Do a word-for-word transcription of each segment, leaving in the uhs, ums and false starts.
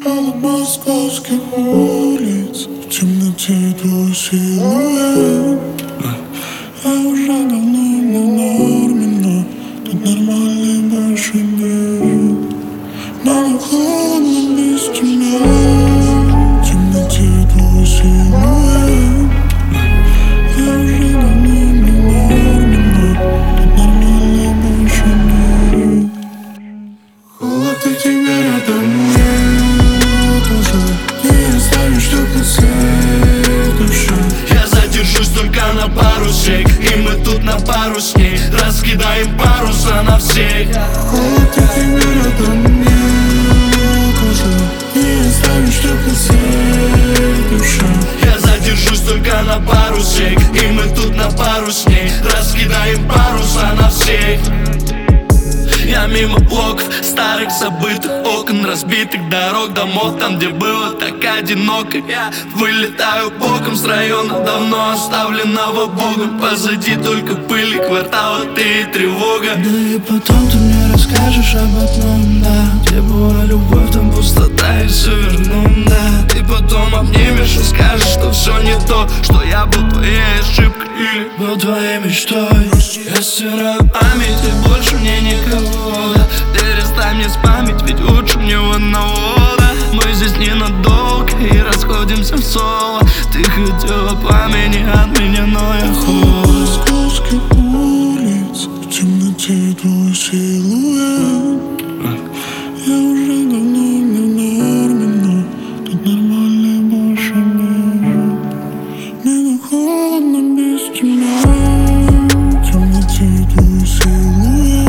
Мало московских улиц, в темноте твой силуэт. Я уже давно на норме, но тут нормальный больше нет. Мало холодно без тебя, в темноте твой силуэт. Я уже давно на норме, но тут нормальный больше нет. Холод и тебя рядом нет уже, не оставишь теплый свет души. Я задержусь только на пару сек, и мы тут на пару с ней раскидаем паруса на всех. Холод и тебя рядом нет уже, не оставишь теплый свет души. Я задержусь только на пару сек, и мы тут на пару с ней раскидаем паруса на всех. Я мимо блоков, старых забытых окон, разбитых дорог, домов, там, где было так одиноко. Я вылетаю боком с района, давно оставленного Богом. Позади только пыль, кварталы, ты и тревога. Да и потом ты мне расскажешь об одном, да, где была любовь, там пустота и все вернем, да. Ты потом обнимешь и скажешь, что все не то, что я был твоей ошибкой или был твоей мечтой. Я стираю память, и больше мне никого. Перестань мне спамить, ведь лучше мне в одного, да. Мы здесь ненадолго и расходимся в соло. Ты хотела пламени от меня, но я холод. Московских улиц, в темноте твой силуэт. Я уже давно не в норме, но тут нормальный больше нет. Мне холодно без тебя, в темноте твой силуэт.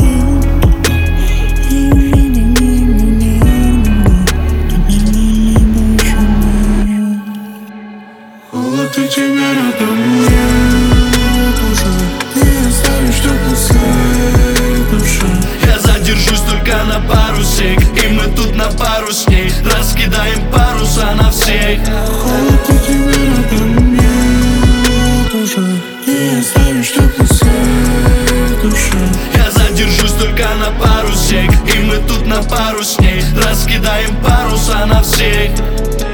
Ты тебя рядом нет уже, не оставишь теплый свет души. Я задержусь только на пару сек, и мы тут на пару с ней раскидаем паруса на всех. Холод и тебя рядом нет уже, не оставишь теплый свет души. Я задержусь только на пару сек, и мы тут на пару с ней раскидаем паруса на всех.